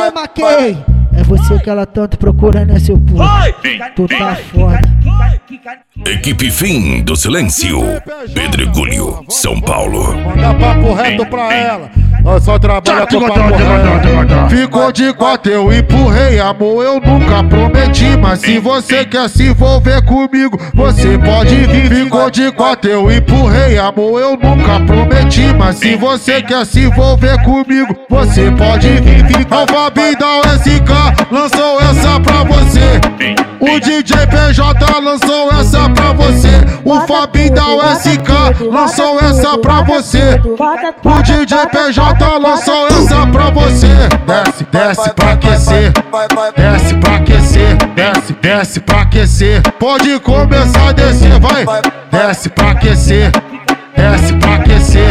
DJ Maquei, é você que ela tanto procura, né, seu porra? Tu tá foda. Equipe Fim do Silêncio, Pedregulho, São Paulo. Manda papo reto pra ela, nós só trabalha com papo reto. Ficou de quatro, eu empurrei, amor, eu nunca prometi. Mas se você quer se envolver comigo, você pode vir. Ficou de quatro, eu empurrei, amor, eu nunca prometi. Mas se você quer se envolver comigo, você pode vir. O Fabinho da SK lançou essa pra você. O DJ PJ lançou essa pra você. O Fabinho da SK lançou essa pra você. O DJ PJ lançou essa pra você. Desce, desce pra aquecer. Desce pra aquecer. Desce, desce pra aquecer. Pode começar a descer, vai. Desce pra aquecer. Desce pra aquecer.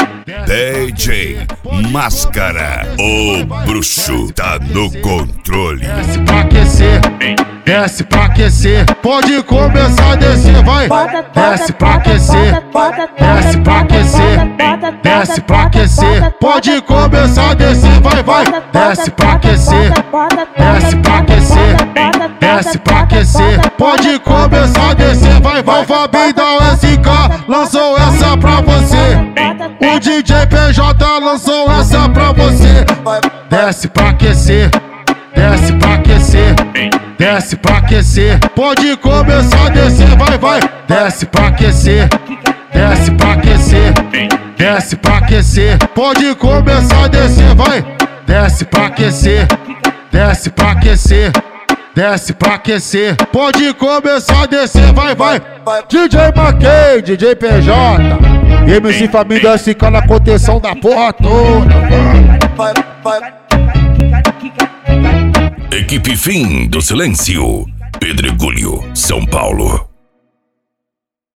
DJ Máscara, o bruxo tá no controle. Desce pra aquecer. Desce pra aquecer. Pode começar a descer, vai. Desce pra aquecer. Desce pra aquecer. Desce pra aquecer. Pode começar a descer, vai, vai. Desce pra aquecer. Desce pra aquecer. Desce pra aquecer. Pode começar a descer, vai, vai. O Fabinho da SK lançou essa pra você. O DJ PJ lançou essa pra você. Desce pra aquecer. Desce pra aquecer. Desce pra aquecer. Pode começar a descer, vai, vai. Desce pra aquecer. Desce pra aquecer. Desce pra aquecer. Pode começar a descer, vai. Desce pra aquecer. Desce pra aquecer. Desce pra aquecer. Pode começar a descer, vai, vai. DJ Maquei, DJ PJ, MC Fabinho da SK na contenção da porra toda. Equipe Fim do Silêncio, Pedregulho, São Paulo.